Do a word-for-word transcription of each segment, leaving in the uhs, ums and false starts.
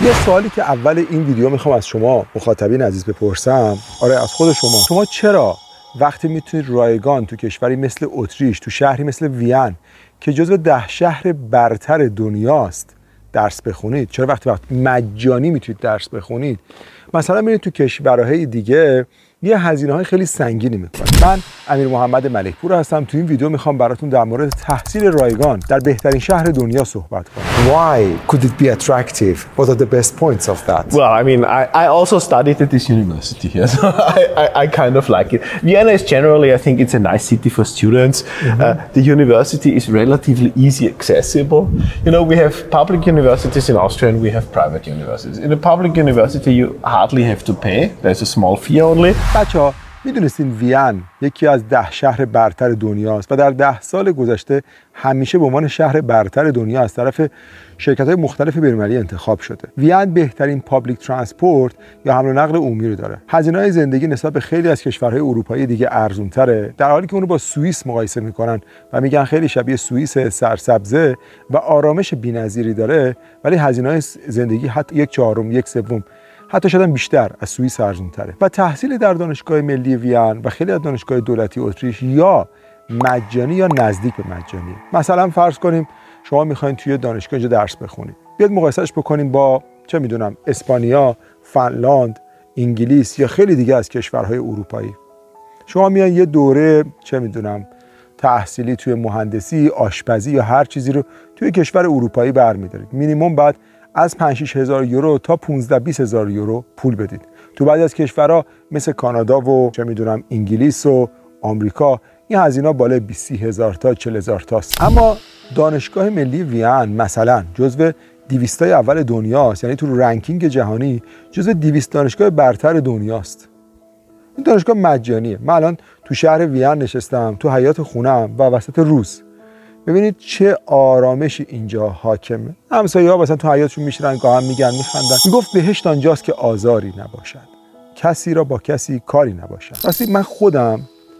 یه سوالی که اول این ویدیو میخوام از شما مخاطبین عزیز بپرسم، آره از خود شما، شما چرا وقتی میتونید رایگان تو کشوری مثل اتریش، تو شهری مثل وین که جزو ده شهر برتر دنیاست درس بخونید، چرا وقتی وقت مجانی میتونید درس بخونید مثلا میرید تو کشورهای دیگه یه هزینه‌های خیلی سنگینی میکنه؟ من امیر محمد ملکپور هستم. تو این ویدیو میخوام براتون در مورد تحصیل رایگان در بهترین شهر دنیا صحبت کنم. Why could it be attractive? What are the best points of that? Well, I mean, I, I also studied at this university here, so I, I, I kind of like it. Vienna is generally, I think it's a nice city for students. Mm-hmm. Uh, the university is relatively easy accessible. You know, we have public universities in Austria and we have private universities. In a public university, you hardly have to pay. There's a small fee only. بچه‌ها میدونستین وین یکی از ده شهر برتر دنیاست و در ده سال گذشته همیشه به عنوان شهر برتر دنیا از طرف شرکت‌های مختلف بین‌المللی انتخاب شده. وین بهترین پابلیک ترانسپورت یا حمل و نقل عمومی رو داره. هزینه‌های زندگی نسبت به خیلی از کشورهای اروپایی دیگه ارزان‌تره، در حالی که اون رو با سوئیس مقایسه می‌کنن و میگن خیلی شبیه سوئیس سرسبزه و آرامش بی‌نظیری داره، ولی هزینه‌های زندگی حتی یک چهارم، یک سوم، حتی شاید بیشتر از سوئیس ارزان‌تره. و تحصیل در دانشگاه ملی وین و خیلی از دانشگاه دولتی اتریش یا مجانی یا نزدیک به مجانیه. مثلا فرض کنیم شما میخواین توی دانشگاه اینجا درس بخونید، بیاد مقایسهش بکنیم با چه میدونم اسپانیا، فنلاند، انگلیس یا خیلی دیگه از کشورهای اروپایی. شما میان یه دوره چه میدونم تحصیلی توی مهندسی، آشپزی یا هر چیزی رو توی کشور اروپایی برمی‌دارید. مینیمم بعد از پنج شش هزار یورو تا پانزده بیست هزار یورو پول بدید. تو بعضی از کشورها مثل کانادا و چه میدونم انگلیس و آمریکا این هزینه‌ها بالای بیست هزار تا چهل هزار تاست. اما دانشگاه ملی وین مثلا جزو دویست تای اول دنیاست، یعنی تو رنکینگ جهانی جزو دویست دانشگاه برتر دنیاست. این دانشگاه مجانیه. من الان تو شهر وین نشستم تو حیاط خونم و وسط روز ببینید چه آرامشی اینجا حاکمه. همسایه‌ها مثلا تو حیاطشون میشینن، گاهم میگن، میخندن. میگفت بهشت آنجاست که آزاری نباشد، کسی را با کسی کاری نباشد. راستی من خودم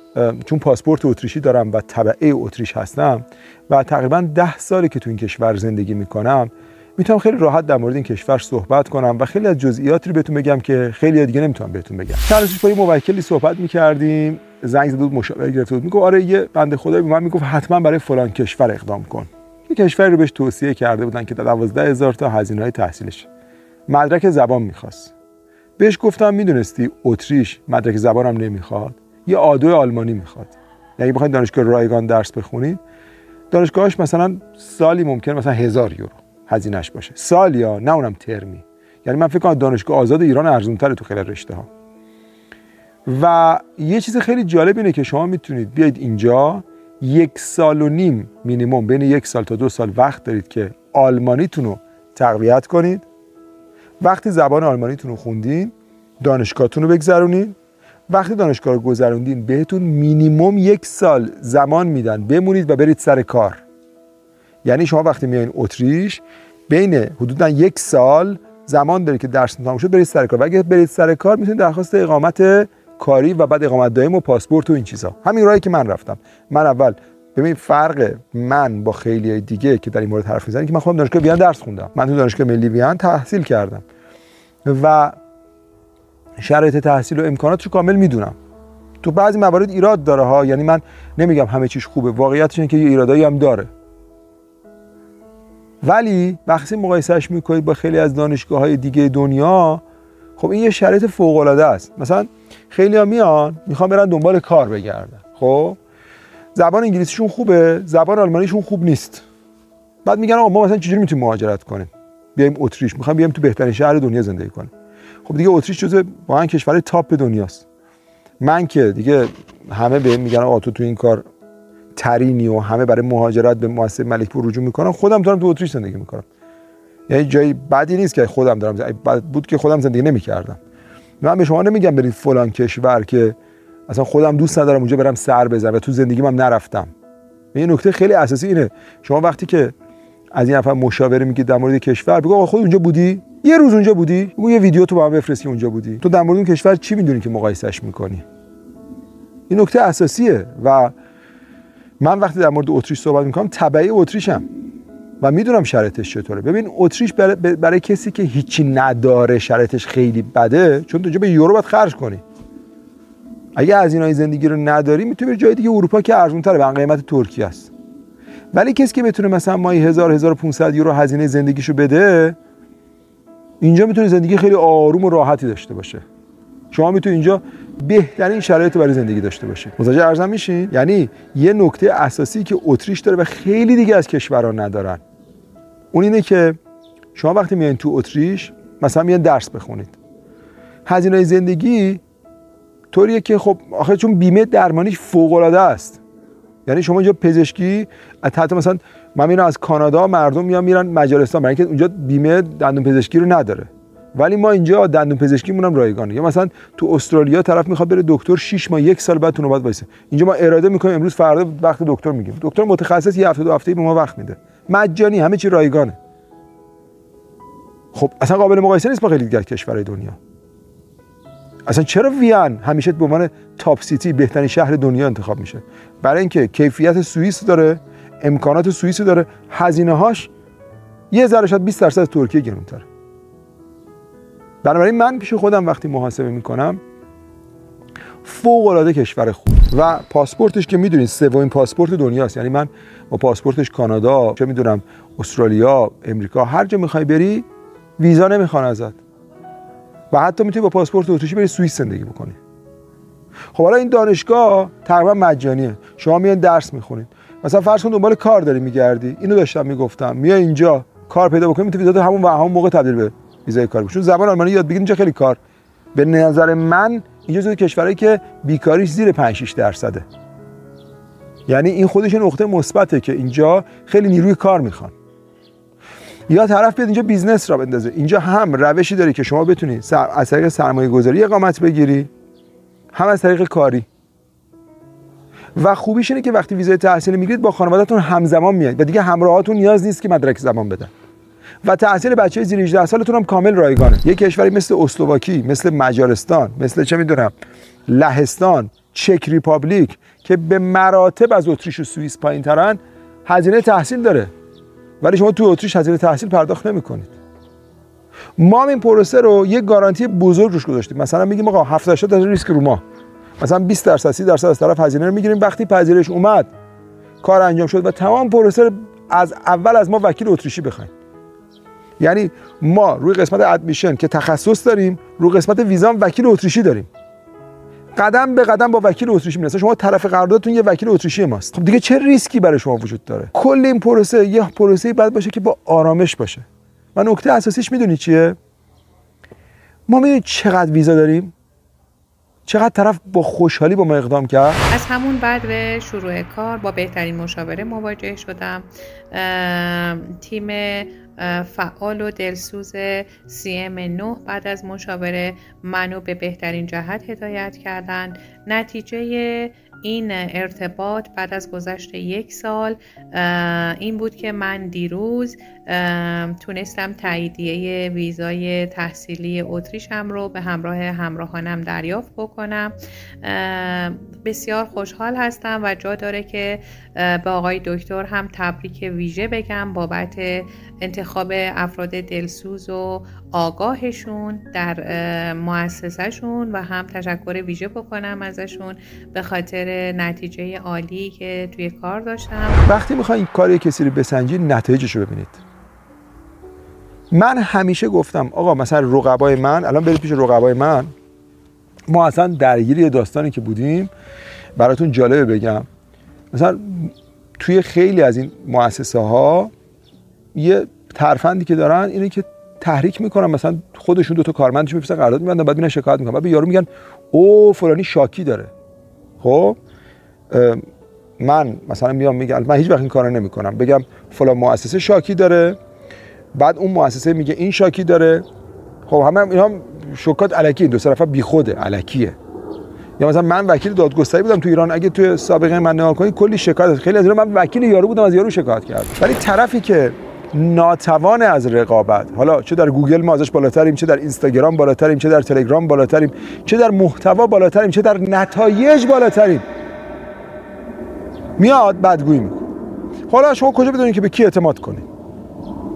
چون پاسپورت اتریشی دارم و تبعه اتریش هستم و تقریبا ده سالی که تو این کشور زندگی میکنم، میتونم خیلی راحت در مورد این کشور صحبت کنم و خیلی از جزئیاتی رو بهتون بگم که خیلی دیگه نمیتونم بهتون بگم. چند روز پیش با یه موکلی صحبت میکردیم، زنگ زده بود، مشاوره گرفته بود، میگه آره یه بنده خدایی به من میگفت حتما برای فلان کشور اقدام کن. یه کشوری رو بهش توصیه کرده بودن که دوازده هزار تا هزینه‌های تحصیلش، مدرک زبان میخواست. بهش گفتم میدونستی اتریش مدرک زبانم نمیخواد، یه آدو آلمانی میخواد. یعنی بخواید دانشگاه رایگان درس بخونید، دانشگاهش مثلا سالی ممکن مثلا هزار یورو هزینه‌اش باشه، سالی ها، نه اونم ترمی. یعنی من فکر کنم دانشگاه آزاد ایران ارزان‌تره تو خیلی رشته‌ها. و یه چیز خیلی جالب اینه که شما میتونید بیاید اینجا یک سال و نیم مینیمم، بین یک سال تا دو سال وقت دارید که آلمانیتون رو تقویت کنید. وقتی زبان آلمانیتون رو خوندین، دانشگاهتون رو بگذرونین. وقتی دانشگاه رو گذروندین، بهتون مینیمم یک سال زمان میدن بمونید و برید سر کار. یعنی شما وقتی میایین اتریش بین حدوداً یک سال زمان دارید که درس تموم شد برید سر کار. و اگه برید سر کار میتونید درخواست اقامت کاری و بعد اقامت دائم و پاسپورت و این چیزا. همین راهی که من رفتم. من اول ببین فرق من با خیلیای دیگه که در این مورد حرف میزنن که من خودم دانشگاه وین درس خوندم. من تو دانشگاه ملی وین تحصیل کردم و شرایط تحصیل و امکانات رو کامل میدونم. تو بعضی موارد ایراد داره ها، یعنی من نمیگم همه چیز خوبه، واقعیتش اینه که یه ایرادایی هم داره. ولی وقتی مقایسهش میکنید با خیلی از دانشگاه‌های دیگه دنیا، خب این یه شرایط فوق‌العاده است. مثلا خیلی‌ها میان میخوان برن دنبال کار بگردن، خب زبان انگلیسیشون خوبه، زبان آلمانیشون خوب نیست. بعد میگن آقا ما مثلا چجوری میتونیم مهاجرت کنیم؟ بیایم اتریش، میخوام بیایم تو بهترین شهر دنیا زندگی کنیم. خب دیگه اتریش جزو واقعا کشور تاپ دنیاست. من که دیگه همه بهم میگن آقا تو تو این کار ترینی و همه برای مهاجرت به مؤسسه ملکپور رجوع میکنن، خودم دارم تو اتریش زندگی میکنم. یعنی جای بدی نیست که خودم دارم، بد بود که خودم زندگی نمیکردم. من به شما نمیگم برید فلان کشور که اصلا خودم دوست ندارم اونجا برم سر بزنم و تو زندگیم هم نرفتم. یه نکته خیلی اساسی اینه، شما وقتی که از این نفر مشاوره میگید در مورد کشور، بگو آقا خود اونجا بودی؟ یه روز اونجا بودی؟ بگو یه ویدیو تو با من بفرستی اونجا بودی. تو در مورد اون کشور چی میدونی که مقایسهش میکنی؟ این نکته اساسیه. و من وقتی در مورد اتریش صحبت میکنم تبعی اتریشم. و میدونم شرایطش چطوره. ببین اتریش برای, برای کسی که هیچی نداره شرایطش خیلی بده، چون تو به یورو باید خرج کنی. اگه هزینه‌های زندگی رو نداری میتونی بری جای دیگه اروپا که ارزان‌تره، به قیمت ترکیه است. ولی کسی که بتونه مثلا ماهی هزار هزار و پانصد یورو هزینه زندگیشو بده، اینجا میتونه زندگی خیلی آروم و راحتی داشته باشه. شما میتونید اینجا بهترین شرایط برای زندگی داشته باشید. متوجه ارزم میشین؟ یعنی یه نکته اساسی که اتریش داره و خیلی دیگه از کشورها ندارن، اون اینه که شما وقتی میایین تو اتریش مثلا میایین درس بخونید، هزینه زندگی طوریه که خب آخه چون بیمه درمانیش فوق العاده است. یعنی شما اینجا پزشکی حتی مثلا من میرم از کانادا مردم میان میرن مجارستان، برای اینکه اونجا بیمه دندون پزشکی رو نداره، ولی ما اینجا دندون پزشکی مونم رایگانه. یا مثلا تو استرالیا طرف میخواد بره دکتر شش ماه یک سال بعد تو نوبت وایسه، اینجا ما اراده میکنیم امروز فردا وقت دکتر میگیم، دکتر متخصص یه هفته دو هفته‌ای به ما وقت میده، مجانی، همه چی رایگانه. خب اصلا قابل مقایسه نیست با خیلی دیگر کشورهای دنیا. اصلا چرا وین همیشه به عنوان تاپ سیتی بهترین شهر دنیا انتخاب میشه؟ برای اینکه کیفیت سوئیس داره، امکانات سوئیس داره، هزینه‌هاش یه ذره شاید بیست درصد از ترکیه گرونتره. بنابراین من پیش خودم وقتی محاسبه میکنم فوق العاده کشور خوب و پاسپورتش که میدونید سومین پاسپورت دنیاست. یعنی من با پاسپورتش کانادا، چه میدونم استرالیا، امریکا، هر جا میخوای بری ویزا نمیخوان ازت و حتی میتونی با پاسپورت اتریشی بری سوئیس زندگی بکنی. خب حالا این دانشگاه تقریبا مجانیه، شما میان درس میخونید، مثلا فرض کن دنبال کار داری میگردی، اینو داشتم میگفتم، میای اینجا کار پیدا بکنی، میتونی ویزا همون و همون موقع تبدیل به ویزای کار بکنی. چون زبان آلمانی یاد بگیرید اینجا خیلی کار. به نظر من اینجا جزو کشورایی که بیکاریش زیر پنج شش درصده. یعنی این خودش نقطه مثبته که اینجا خیلی نیروی کار میخوان. یا طرف بیاد اینجا بیزنس را بندازه، اینجا هم روشی داری که شما بتونی از طریق سرمایه گذاری اقامت بگیری، هم از طریق کاری. و خوبیش اینه که وقتی ویزای تحصیل میگیرید با خانواده‌تون همزمان میاد و دیگه همراهاتون نیاز نیست که مدرک زبان بدن. و تحصیل بچه‌های زیر هجده سالتون هم کامل رایگانه. یه کشوری مثل اسلواکی، مثل مجارستان، مثل چه میدونم لهستان، چک ریپابلیک که به مراتب از اتریش و سوئیس پایین‌ترن، هزینه تحصیل داره. ولی شما تو اتریش هزینه تحصیل پرداخت نمی‌کنید. ما این پروسه رو یه گارانتی بزرگ روش گذاشتیم. مثلا میگیم آقا هفتاد هشتاد درصد ریسک رو ما. مثلا بیست درصد سی درصد از طرف هزینه رو میگیریم، وقتی پذیرش اومد، کار انجام شد و تمام پروسه رو از اول از ما وکیل اتریشی بخوایم. یعنی ما روی قسمت ادمیشن که تخصص داریم، روی قسمت ویزا وکیل اتریشی داریم. قدم به قدم با وکیل اتریشی میرسه. شما طرف قراردادتون یه وکیل اتریشی ماست. خب دیگه چه ریسکی برای شما وجود داره؟ کل این پروسه یه پروسه‌ای باید باشه که با آرامش باشه. و نکته اساسیش میدونی چیه؟ ما میدونید چقدر ویزا داریم؟ چقدر طرف با خوشحالی با ما اقدام کرد؟ از همون بعد به شروع کار با بهترین مشاوره مواجه شدم. تیم فعال و دلسوز سی ام نه بعد از مشاوره منو به بهترین جهت هدایت کردن. نتیجه این ارتباط بعد از گذشت یک سال این بود که من دیروز تونستم تاییدیه ویزای تحصیلی اتریشم رو به همراه همراهانم دریافت بکنم. بسیار خوشحال هستم و جا داره که به آقای دکتر هم تبریک ویژه بگم بابت انتخاب افراد دلسوز و آگاهشون در مؤسسهشون و هم تشکر ویژه بکنم ازشون به خاطر نتیجه عالی که توی کار داشتم. وقتی میخواین کاری کسی رو بسنجید نتایجش رو ببینید. من همیشه گفتم آقا مثلا رقبای من، الان برید پیش رقبای من، ما اصلا درگیر یه داستانی که بودیم براتون جالبه بگم. مثلا توی خیلی از این مؤسسه ها یه ترفندی که دارن اینه که تحریک میکنن، مثلا خودشون دو تا کارمندشون میفرستن قرارداد میبندن، بعد میرن شکایت میکنن، بعد به یارو میگن او فلانی شاکی داره. خب من مثلا میام میگم من هیچ وقت این کارو نمیکنم، بگم فلان مؤسسه شاکی داره، بعد اون مؤسسه میگه این شاکی داره. خب همه اینا شکایت الکی، دو طرفه بیخوده، الکیه. یا مثلا من وکیل دادگستری بودم تو ایران، اگه توی سابقه من نگاه کنید کلی شکایت، خیلی از اینا من وکیل یارو بودم از یارو شکایت کردم. ولی طرفی که ناتوان از رقابت، حالا چه در گوگل ما ازش بالاتریم، چه در اینستاگرام بالاتریم، چه در تلگرام بالاتریم، چه در محتوا بالاتریم، چه در نتایج بالاتریم، میاد بدگویی میکنه. حالا شما کجا بدونید که به کی اعتماد کنید؟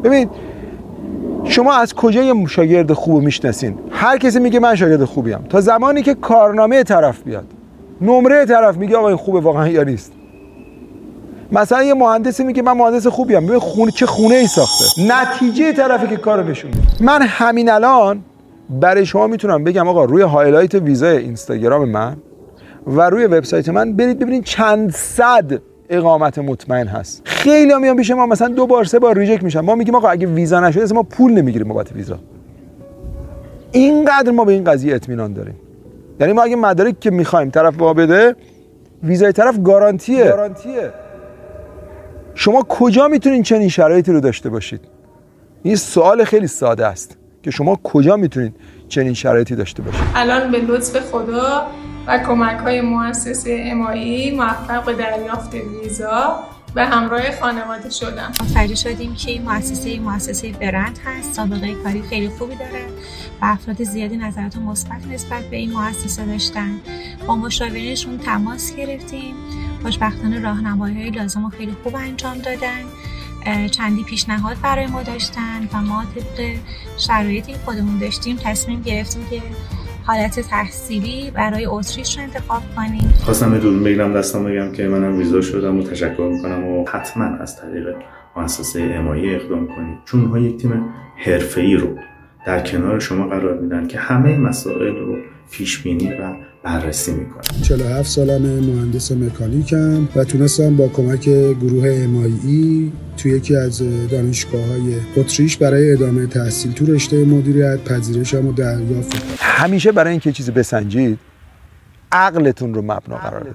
ببین شما از کجا یه شاگرد خوب میشناسین؟ هر کسی میگه من شاگرد خوبیم تا زمانی که کارنامه طرف بیاد، نمره طرف میگه آقا این خوبه واقعا یا نیست. مثلا یه مهندسی میگه من مهندس خوبیم، ببین خونه چه خونه ای ساخته، نتیجه طرفی که کارو نشون میده. من همین الان برای شما میتونم بگم آقا روی هایلایت ویزای اینستاگرام من و روی وبسایت من برید ببینید چند صد اقامت مطمئن هست. خیلی میان پیش ما مثلا دو بار سه بار ریجکت میشن، ما میگیم آقا اگه ویزا نشده اصلا ما پول نمیگیریم بابت ویزا. اینقدر ما به این قضیه اطمینان داریم. یعنی ما اگه مدارک که میخوایم طرف با بده، ویزای طرف گارانتیه. گارانتیه. شما کجا میتونین چنین شرایطی رو داشته باشید؟ این سوال خیلی ساده است که شما کجا میتونین چنین شرایطی داشته باشید؟ الان به لطف خدا و کمک‌های مؤسسه امایی موفق به دریافت ویزا به همراه خانواده شدم. متوجه شدیم که این مؤسسه مؤسسه برند هست، سابقه کاری خیلی خوبی داره و افراد زیادی نظرات مثبت نسبت به این مؤسسه داشتن. با مشاورینشون تماس گرفتیم، خوشبختانه راهنمایی‌های لازم و خیلی خوب انجام دادن. چندی پیشنهاد برای ما داشتن و ما طبق شرایطی خودمون داشتیم تصمیم گرفتیم که حالت تحصیلی برای اتریش رو انتخاب کنیم. خواستم یه دوربین بگیرم دستم بگم که منم ویزا شدم و تشکر میکنم و حتما از طریق مؤسسه امایی اقدام کنید، چون اونها یک تیم حرفه‌ای رو در کنار شما قرار میدن که همه مسائل رو پیش بینی و بررسی میکنن. چهل و هفت سالمه، مهندس مکانیکم و تونستم با کمک گروه امایی توی یکی از دانشگاه‌های اتریش برای ادامه تحصیل تو رشته مدیریت پذیرشم رو دریافت کنم. همیشه برای اینکه چیزی بسنجید عقلتون رو مبنا قرار بدید.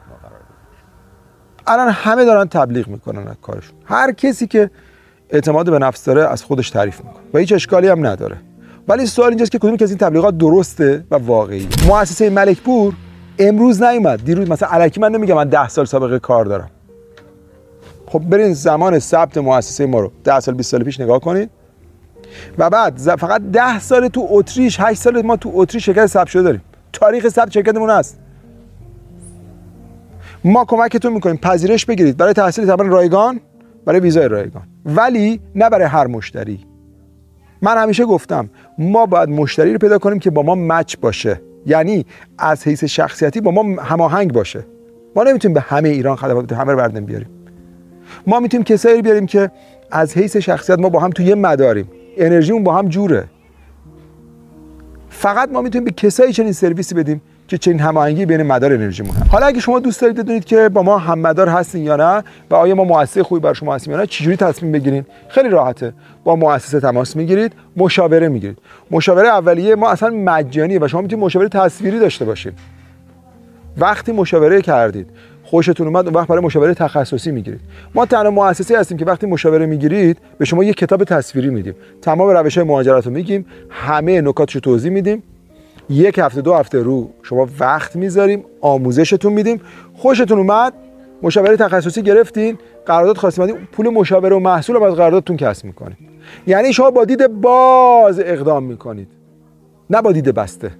الان همه دارن تبلیغ میکنن از کارشون. هر کسی که اعتماد به نفس داره از خودش تعریف میکنه و هیچ اشکالی هم نداره. ولی سوال اینجاست که کدوم که از این تبلیغات درسته و واقعیه. مؤسسه ملکپور امروز نیومد، دیروز مثلا الکی من نمیگم من ده سال سابقه کار دارم. خب برین زمان ثبت مؤسسه ما رو ده سال بیست سال پیش نگاه کنید و بعد فقط ده سال تو اتریش، هشت سال ما تو اتریش شرکت ثبت شده داریم. تاریخ ثبت شرکتمون هست. ما کمکتون میکنیم پذیرش بگیرید برای تحصیل تمام رایگان، برای ویزای رایگان، ولی نه برای هر مشتری. من همیشه گفتم ما باید مشتری رو پیدا کنیم که با ما مچ باشه، یعنی از حیث شخصیتی با ما هماهنگ باشه. ما نمیتونیم به همه ایران خدمات همه رو بردن بیاریم. ما میتونیم کسایی رو بیاریم که از حیث شخصیت ما با هم تو یه مداریم، انرژیمون با هم جوره. فقط ما میتونیم به کسایی چنین سرویسی بدیم که چنین هماهنگی بین مدار انرژیمون هست. حالا اگه شما دوست دارید بدونید که با ما هم مدار هستین یا نه و آیا ما مؤسسه خوبی برای شما هستیم یا نه، چجوری تصمیم بگیرین؟ خیلی راحته. با مؤسسه تماس میگیرید، مشاوره میگیرید. مشاوره اولیه ما اصلا مجانیه و شما میتونید مشاوره تصویری داشته باشید. وقتی مشاوره کردید خوشتون اومد، اون وقت برای مشاوره تخصصی میگیرید. ما تنها مؤسسه هستیم که وقتی مشاوره میگیرید به شما یک کتاب تصویری میدیم. تمام روش‌های مهاجرت رو میگیم، همه نکاتش رو توضیح میدیم. یک هفته دو هفته رو شما وقت میذاریم، آموزشتون میدیم. خوشتون اومد، مشاوره تخصصی گرفتین، قرارداد خواستین بدین، پول مشاوره و محصول رو از قراردادتون کسب میکنید. یعنی شما با دید باز اقدام میکنید، نه با دید بسته.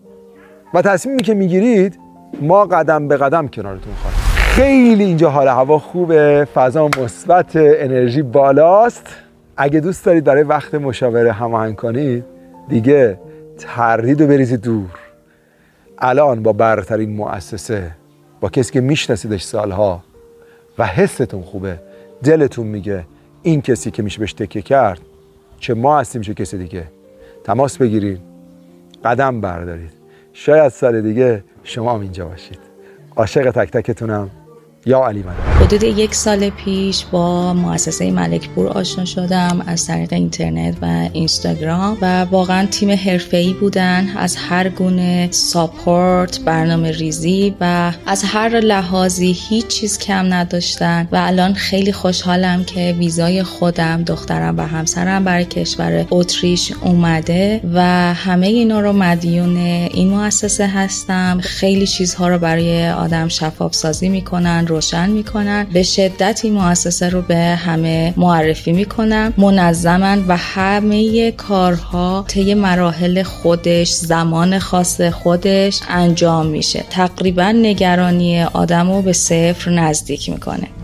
و تصمیمی که میگیرید ما قدم به قدم کنارتون خواهیم. خیلی اینجا حال هوا خوبه، فضا مثبت، انرژی بالاست. اگه دوست دارید برای وقت مشاوره هماهنگ کنید، دیگه تردید رو بریزید دور. الان با برترین مؤسسه، با کسی که میشناسیدش سالها و حستون خوبه، دلتون میگه این کسی که میشه بهش تکیه کرد، چه ما هستیم چه کسی دیگه، تماس بگیرید، قدم بردارید. شاید سال دیگه شما هم اینجا باشید. عاشق تک تکتونم. یا علی مدد. حدود یک سال پیش با مؤسسه ملکپور آشنا شدم از طریق اینترنت و اینستاگرام و واقعا تیم حرفه‌ای بودن، از هر گونه ساپورت، برنامه ریزی و از هر لحاظی هیچ چیز کم نداشتن و الان خیلی خوشحالم که ویزای خودم، دخترم و همسرم برای کشور اتریش اومده و همه اینا رو مدیون این مؤسسه هستم. خیلی چیزها رو برای آدم شفاف سازی میکنن، روشن میکنن. به شدت این مؤسسه رو به همه معرفی میکنم. منظمن و همه کارها طی مراحل خودش، زمان خاص خودش انجام میشه. تقریبا نگرانی آدمو به صفر نزدیک میکنه.